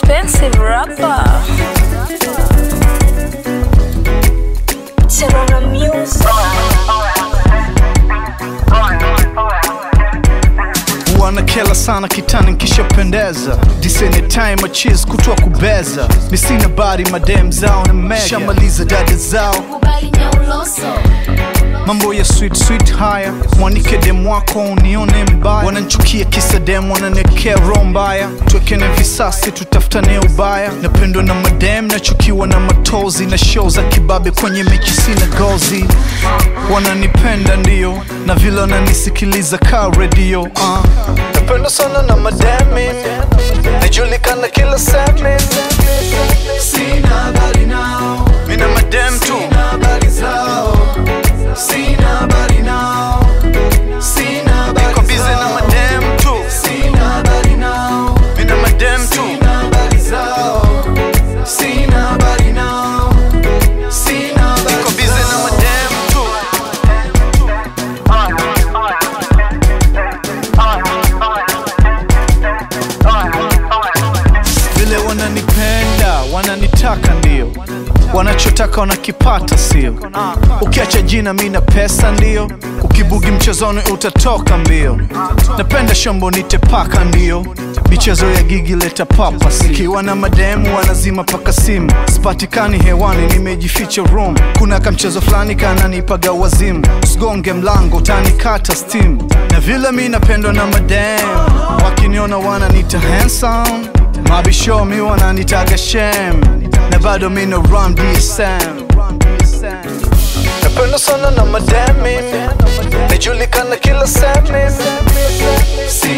expensive rapper. Terror music. Wanakela sana kitani nkisha pendeza. This ain't time a cheese kutua kubeza. Nisina body madem zao na mega. Shamaliza dada zao mambo ya sweet sweet haya. Mwanike dem wako unione mbaya. Wananchukia kisa dem wananekea roho mbaya. Tuwekene visasi tutafutane ubaya. Napendwa na madem nachukiwa na matozi. Na show za kibabe kwenye mechi sina gozi. Wananipenda ndio na vile wananisikiliza ka radio. Napendwa sana na mademi, najulikana kila semi. Sina habari nao, mina madem tu. Sina habari zao, sina habari nao. Sina habari zao, niko busy na madem tu. Sina habari nao, mina madem tu. Sina habari zao, sina habari nao. Sina habari zao, niko busy na madem tu. Vile wananipenda, wananitaka ndio. Wanachotaka wanakipata sio. Ukiacha jina mina pesa ndio. Ukibugi mchezoni utatoka mbio. Napenda shombo nitepaka ndio. Michezo ya gigi leta papa si. Kiwa na mademu wanazima paka simu. Sipatikani hewani nimejificha room. Kuna kamchezo flani kananipaga wazimu. Usigonge mlango utanikata steam. Na vile mi napendwa na mademu, wakiniona wananita handsome. Mabisho mi wananitaga shame. Na bado mi no run DSM. Napenda sana na mademi, najulikana kila semi.